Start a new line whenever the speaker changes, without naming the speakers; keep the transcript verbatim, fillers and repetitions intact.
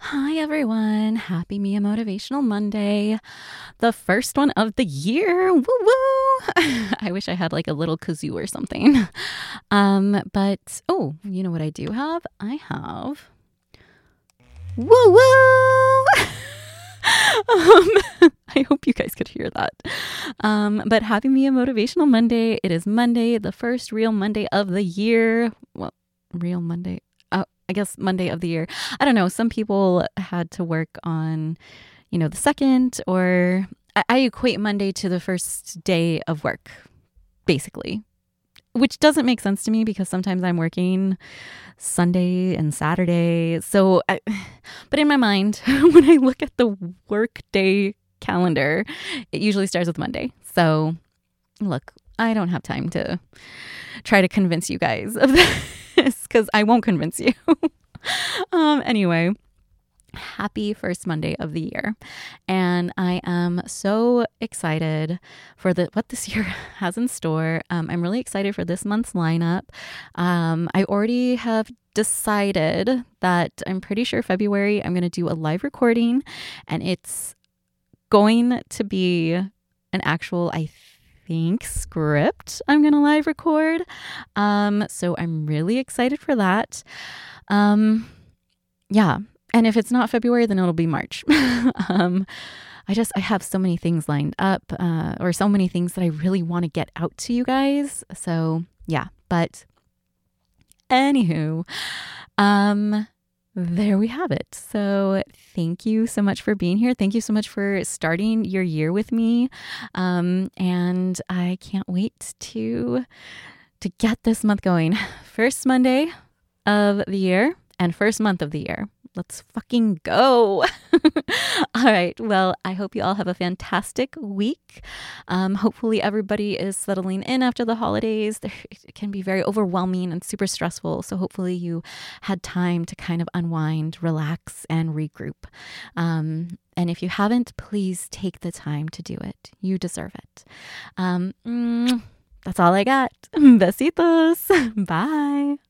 Hi, everyone. Happy Mia Motivational Monday. The first one of the year. Woo woo. I wish I had like a little kazoo or something. Um, but oh, you know what I do have? I have woo woo. um, I hope you guys could hear that. Um, but happy Mia Motivational Monday. It is Monday, the first real Monday of the year. Well, real Monday. I guess Monday of the year. I don't know. Some people had to work on, you know, the second, or I, I equate Monday to the first day of work, basically, which doesn't make sense to me because sometimes I'm working Sunday and Saturday. So, I, but in my mind, when I look at the work day calendar, it usually starts with Monday. So, look, I don't have time to try to convince you guys of this because I won't convince you. um, anyway, happy first Monday of the year. And I am so excited for the what this year has in store. Um, I'm really excited for this month's lineup. Um, I already have decided that I'm pretty sure February I'm going to do a live recording, and it's going to be an actual, I think, think script I'm gonna live record. Um, so I'm really excited for that. Um, yeah. And if it's not February, then it'll be March. um, I just, I have so many things lined up, uh, or so many things that I really want to get out to you guys. So yeah, but anywho, um, there we have it. So thank you so much for being here. Thank you so much for starting your year with me. Um, and I can't wait to, to get this month going. First Monday of the year and first month of the year. Let's fucking go. All right. Well, I hope you all have a fantastic week. Um, hopefully everybody is settling in after the holidays. It can be very overwhelming and super stressful. So hopefully you had time to kind of unwind, relax, and regroup. Um, and if you haven't, please take the time to do it. You deserve it. Um, mm, that's all I got. Besitos. Bye.